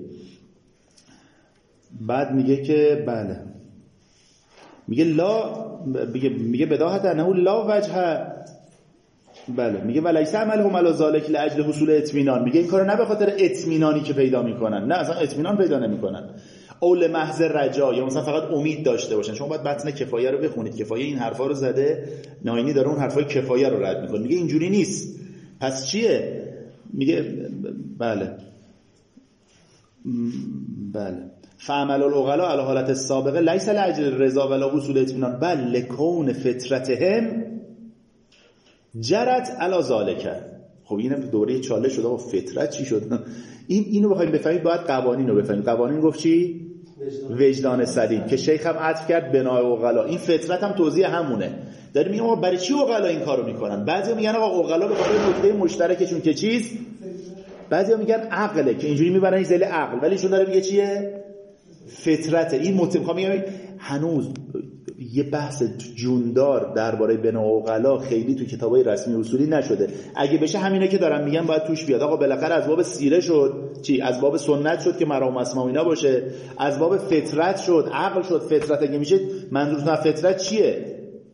بعد میگه که بله، میگه لا، میگه میگه بداهت انه لا وجه، بله میگه ولیس عملهم علی ذلک لاجل حصول اطمینان. میگه این کارو نه به خاطر اطمینانی که پیدا میکنن، نه اصلا اطمینان پیدا نمیکنن، اول محض رجا، یا مثلا فقط امید داشته باشن. شما باید متن کفایه رو بخونید، کفایه این حرفا رو زده، ناینی داره اون حرفای کفایه رو رد میکنه. میگه اینجوری نیست. پس چیه؟ میگه بله بله فعمل العقلاء علی حالت السابقه لیس لاجل رضا ولا حصول اطمینان بل لکون فطرتهم جرت علی ذالک. خب اینم دوره چاله شده و فطرت چی شد؟ این اینو بخوایم بفهمید باید قوانین رو بفهمید. قوانین گفت چی؟ وجدان سلیم که شیخ هم عطف کرد بنای عقلا. این فطرت هم توضیح همونه. داریم میگم برای چی عقلا این کارو میکنن؟ بعضیا میگن آقا عقلا به خاطر نکته مشترکشون که چیز، بعضیا میگن عقله که اینجوری میبرن ذیل عقل، ولی ایشون داره میگه چیه؟ فطرت. این مطلب میگم هنوز یه بحث جوندار درباره بنا و عقلا خیلی تو کتابای رسمی اصولی نشده. اگه بشه همینا که دارم میگم باید توش بیاد. آقا بالاخره از باب سیره شد چی؟ از باب سنت شد که مرام اسما اینا باشه، از باب فطرت شد، عقل شد، فطرت. اگه میشه منظورتون از فطرت چیه؟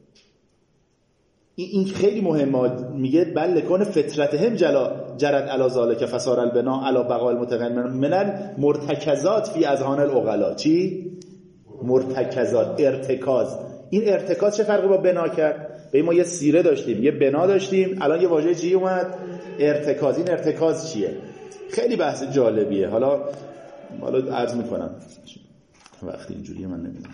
این خیلی مهمه. میگه بل لکون فطرتهم جلا جرت علی ذالک فصار البنا علی بقاء المتقن من المرتکزات فی اذهان العقلاء. چی؟ مرتکزات، ارتکاز. این ارتکاز چه فرقی با بنا کرد؟ به ما یه سیره داشتیم، یه بنا داشتیم، الان یه واژه چی اومد؟ ارتکاز. این ارتکاز چیه؟ خیلی بحث جالبیه. حالا حالا عرض میکنم وقتی اینجوریه من نمیدونم،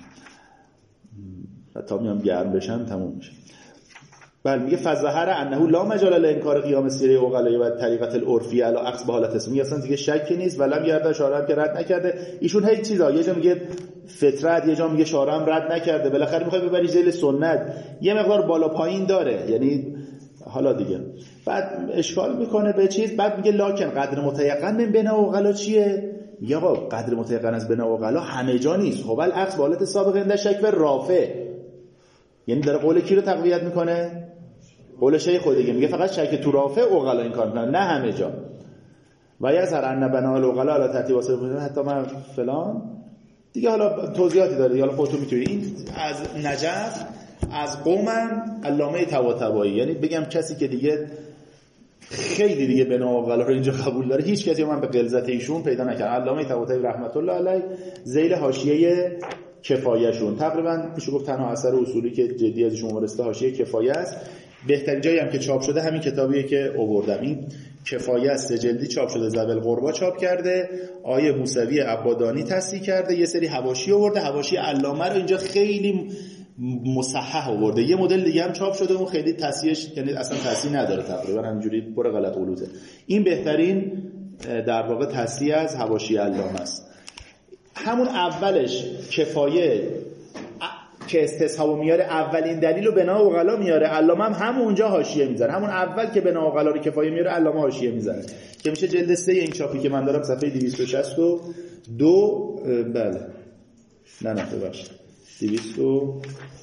تا میام گرم بشم تموم میشه. بله میگه فظهر انه لا مجال لانکار قیام سیره عقلاء و طریقت العرفی علی اخذ به حالت اسمی. اصلا دیگه شکی نیست. ولم گرده شارع که رد نکرده. ایشون هیچ چیزا، یه جا میگه فطرت، یه جا میگه شارع هم رد نکرده. بالاخره میخوای ببری ذیل سنت، یه مقدار بالا پایین داره. یعنی حالا دیگه بعد اشکال میکنه به چیز. بعد میگه لاکن قدر متیقن من بنا و عقلا چیه؟ میگه آقا قدر متیقن از بنا و عقلا همه جا نیست. خب الاخذ به حالت سابقه اند شک و رافع، یعنی داره قول کی رو تقویت میکنه؟ قول شیخ خود دیگه. میگه فقط شک تو رافع عقلا این کار میکنن، نه همه جا. و یظهر ان بنا العقلاء علی ترتیب واسه حتی من فلان دیگه. حالا توضیحاتی داره، حالا خودتون میتونید. این از نجف، از قومم علامه طباطبایی، یعنی بگم کسی که دیگه خیلی دیگه بنا عقلا رو اینجا قبول داره. هیچ کسی من به غلظت ایشون پیدا نکردم. علامه طباطبایی رحمت الله علیه ذیل حاشیه کفایه‌شون تقریبا میشه گفت تنها اثر اصولی که جدی ازشون وارسته حاشیه کفایه است. بهترین جایی هم که چاپ شده همین کتابیه که آوردم. این کفایه است، جلدی چاپ شده، زبل قربا چاپ کرده، آیه موسوی عبادانی تصحیح کرده، یه سری حواشی آورده. حواشی علامه رو اینجا خیلی مصحح آورده. یه مدل دیگه هم چاپ شده اون خیلی تصحیحش یعنی اصلا تصحیح نداره، تقریبا همینجوری پر غلط غلوطه. این بهترین در واقع تصحیح از حواشی علامه است. همون اولش کفایه که استصحاب میاره، اولین دلیل رو بنا عقلا میاره، علامه هم همونجا حاشیه میذاره. همون اول که بنا عقلا رو کفایه میاره علامه حاشیه میذاره که میشه جلد سه این چاپی که من دارم صفحه دویست و شصت و دو. بله نه نه ببخشید دویست و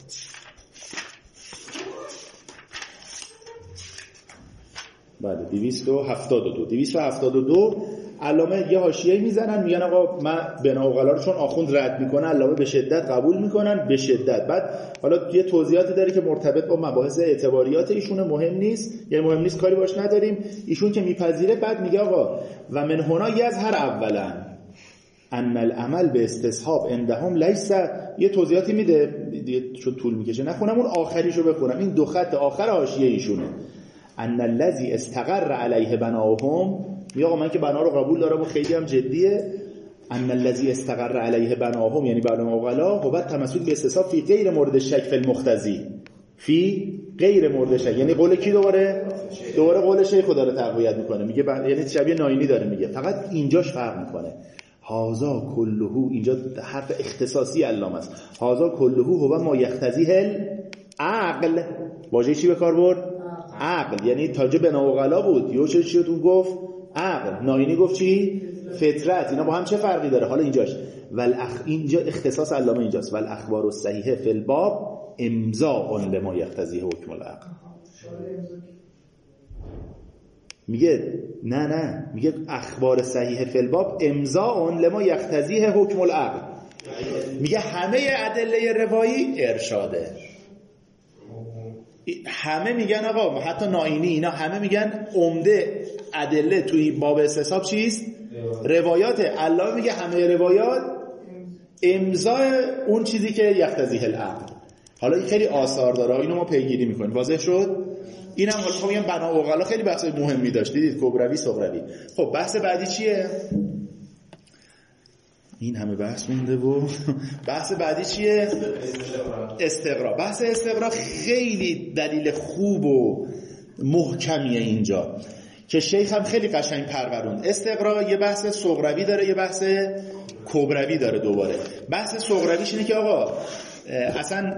بله دویست و هفتاد و دو دویست و هفتاد و دو علامه یه حاشیه میزنن، میگن آقا من بنا عقلا رو چون آخوند رد میکنه علامه به شدت قبول میکنن، به شدت. بعد حالا یه توضیحاتی داره که مرتبط با مباحث اعتباریات ایشون، مهم نیست، یعنی مهم نیست، کاری باش نداریم. ایشون که میپذیره بعد میگه آقا و من هنا یظهر اولا ان العمل به استصحاب عندهم لیس. یه توضیحاتی میده چون طول میکشه نخونم، اون آخریشو بخونم. این دو خط آخر حاشیه ایشونه. ان الذی استقر علیه بناهم، میگه آقا من که بنا رو قبول دارم و خیلی هم جدیه. ان الذی استقر علیه بناهم یعنی بنا عقلا هو تمسک به استصحاب فی غیر مورد شک فی المختزی، فی غیر مورد شک. یعنی قول کی دوباره؟ دوباره قول شیخ داره تقویت میکنه. میگه ب... یعنی شبیه ناینی داره میگه، فقط اینجاش فرق میکنه. هازا کلهو، اینجا حرف اختصاصی علامه است، هازا کلهو هو ما یقتضیه العقل. واژه چی به کار برد؟ عقل. یعنی تاجه بنا عقلا بود، یو چه چی تو گفت؟ عقل. ناینی گفت چی؟ فطرت. اینا با هم چه فرقی داره؟ حالا اینجاش والاخ، اینجا اختصاص علامه اینجاست، والاخبار الصحیحه فی الباب امضاء لما یقتضیه حکم العقل. میگه نه نه میگه اخبار صحیح فی الباب امضاء لما یقتضیه حکم العقل. میگه همه ادله روایی ارشاده. همه میگن آقا، حتی ناینی اینا همه میگن عمده ادله توی باب استصحاب چیست؟ روایات. الله میگه همه روایات امضای اون چیزی که یقتضیه العقل. حالا این خیلی آثار داره، اینو ما پیگیری میکنیم. واضح شد؟ اینم حالا خب میگم بنا عقلا خیلی بحث مهمی داشت، دیدید کبروی صغروی. خب بحث بعدی چیه؟ این همه بحث مونده و بحث بعدی چیه؟ استقرا. بحث استقرا خیلی دلیل خوب و محکمیه اینجا که شیخ هم خیلی قشنگ پرورون. استقرا یه بحث صغروی داره، یه بحث کبروی داره. دوباره بحث صغرویش اینه که آقا اصلا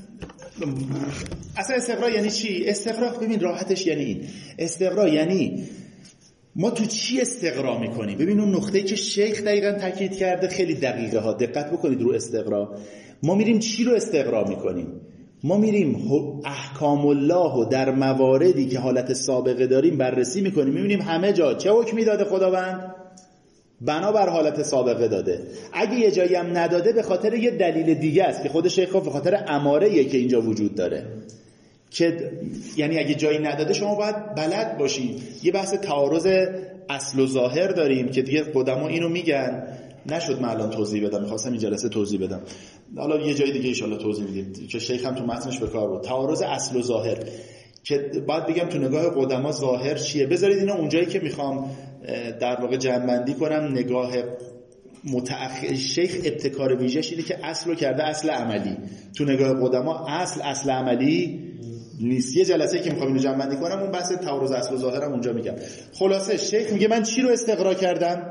اصلا استقرا یعنی چی؟ استقرا ببین راحتش یعنی این. استقرا یعنی ما تو چی استقرا میکنیم؟ ببین اون نقطه‌ای که شیخ دقیقاً تاکید کرده خیلی دقیقه ها، دقت بکنید رو استقرا. ما میریم چی رو استقرا میکنیم؟ ما میریم احکام الله و در مواردی که حالت سابقه داریم بررسی میکنیم، میبینیم همه جا چه حکمی داده خداوند؟ بنابر حالت سابقه داده. اگه یه جایی هم نداده به خاطر یه دلیل دیگه است که خود شیخ گفت به خاطر اماره‌ایه که اینجا وجود داره. که یعنی اگه جایی نداده شما باید بلد باشید. یه بحث تعارض اصل و ظاهر داریم که دیگه قدما اینو میگن، نشد من الان توضیح بدم، می‌خواستم این جلسه توضیح بدم، حالا یه جای دیگه ان شاءالله توضیح میدیم که شیخ هم تو متنش به کار بود. تعارض اصل و ظاهر که باید بگم تو نگاه قدما ظاهر چیه. بذارید اینا اونجایی که میخوام در واقع جمع‌بندی کنم، نگاه متأخر شیخ ابتکار ویژه‌ش اینه که اصل رو کرده اصل عملی. تو نگاه قدما اصل اصل عملی نیست. یه جلسه که میخوام اینو جمع‌بندی کنم اون بحث تعارض اصل و ظاهرم اونجا میگم. خلاصه شیخ میگه من چی رو استقرا کردم؟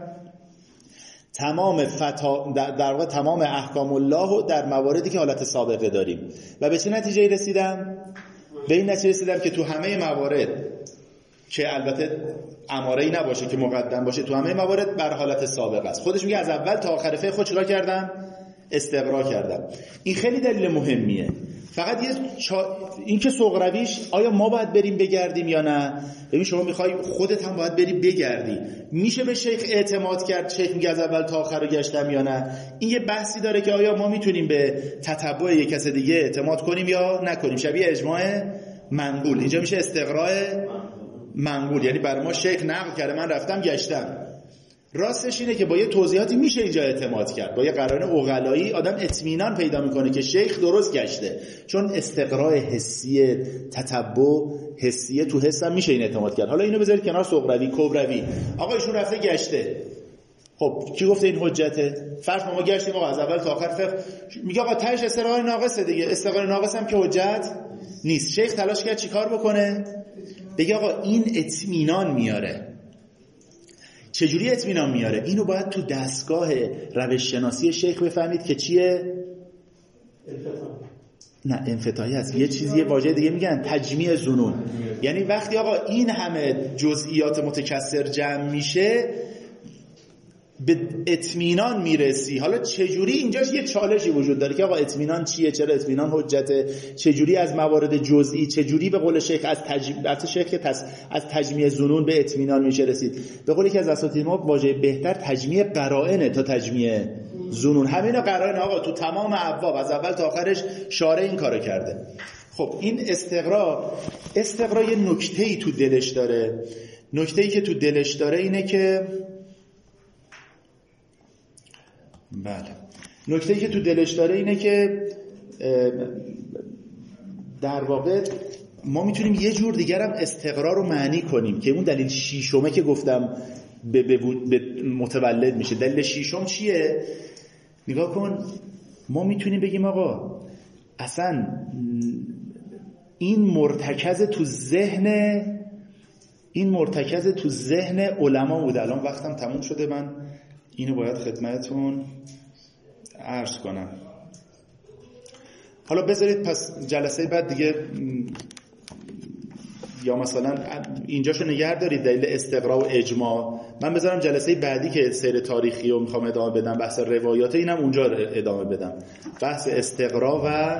تمام فتا در واقع تمام احکام الله و در مواردی که حالت سابقه داریم. و به چه نتیجه‌ای رسیدم؟ به این نتیجه رسیدم که تو همه موارد که البته اماره‌ای نباشه که مقدم باشه، تو همه موارد بر حالت سابقه است. خودش میگه از اول تا آخر فقه خود چیکار کردم؟ استقرا کردم. این خیلی دلیل مهمیه. فقط یه چا... این که صغرویش آیا ما باید بریم بگردیم یا نه؟ ببین شما میخوای خودت هم باید بری بگردی، میشه به شیخ اعتماد کرد؟ شیخ میگه از اول تا آخر رو گشتم یا نه؟ این یه بحثی داره که آیا ما میتونیم به تتبع یک کس دیگه اعتماد کنیم یا نکنیم. شبیه اجماع منقول. اینجا میشه استقراء منقول، یعنی برای ما شیخ نقل کرده من رفتم گشتم. راستش اینه که با یه توضیحاتی میشه اینجا اعتماد کرد. با یه قرائن عقلایی آدم اطمینان پیدا میکنه که شیخ درست گشته، چون استقراء حسی، تتبع حسیه تو حس هم میشه این اعتماد کرد. حالا اینو بذارید کنار صغروی کبروی. آقا ایشون رفته گشته، خب کی گفته این حجته؟ فرض ما گشتیم آقا از اول تا آخر فقه، میگه آقا تهش استقراء ناقصه دیگه. استقراء ناقص هم که حجت نیست. شیخ تلاش کرد چیکار بکنه؟ بگه آقا این اطمینان میاره. چجوری اطمینان میاره؟ اینو باید تو دستگاه روش شناسی شیخ بفهمید که چیه؟ نه انفتاحی هست. یه چیزی یه واژه دیگه میگن تجمیع ظنون. یعنی وقتی آقا این همه جزئیات متکثر جمع میشه به اطمینان میرسی. حالا چجوری؟ اینجاش یه چالشی وجود داره که آقا اطمینان چیه؟ چرا اطمینان حجته؟ چجوری از موارد جزئی، چجوری به قول شیخ از تجمیع شیخ که تس... از تجمیع ظنون به اطمینان میشه رسید؟ به قول یکی از اساتید ما واژه بهتر تجمیع قرائنه تا تجمیع ظنون. همینا قرائن آقا تو تمام ابواب از اول تا آخرش شارع این کارو کرده. خب این استقرا استقرا یه نکته‌ای تو دلش داره. نکته‌ای که تو دلش داره اینه که بله نکته‌ای که تو دلش داره اینه که در واقع ما میتونیم یه جور دیگر هم استقرار رو معنی کنیم که اون دلیل شیشمه که گفتم به, به, به متولد میشه. دلیل شیشم چیه؟ نگاه کن، ما میتونیم بگیم آقا اصلا این مرتکز تو ذهن این مرتکز تو ذهن علما بود. الان وقتم تموم شده، من اینو باید خدمتتون عرض کنم. حالا بذارید پس جلسه بعد دیگه یا مثلا اینجاشو نگه دارید دلیل استقرا و اجماع، من بذارم جلسه بعدی که سیر تاریخی رو میخوام ادامه بدم، بحث روایات اینم اونجا ادامه بدم، بحث استقرا و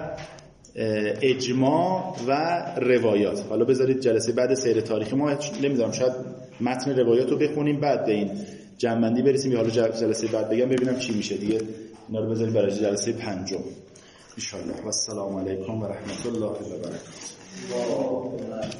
اجماع و روایات. حالا بذارید جلسه بعد سیر تاریخی، ما نمیدونم شاید متن روایات رو بخونیم بعد به این جنبندی برسیم، یا حالا جلسه بعد بگم ببینم چی میشه دیگه. اینا رو بذارید برای جلسه پنجم ان شاء الله. و السلام علیکم و رحمت الله و برکاته.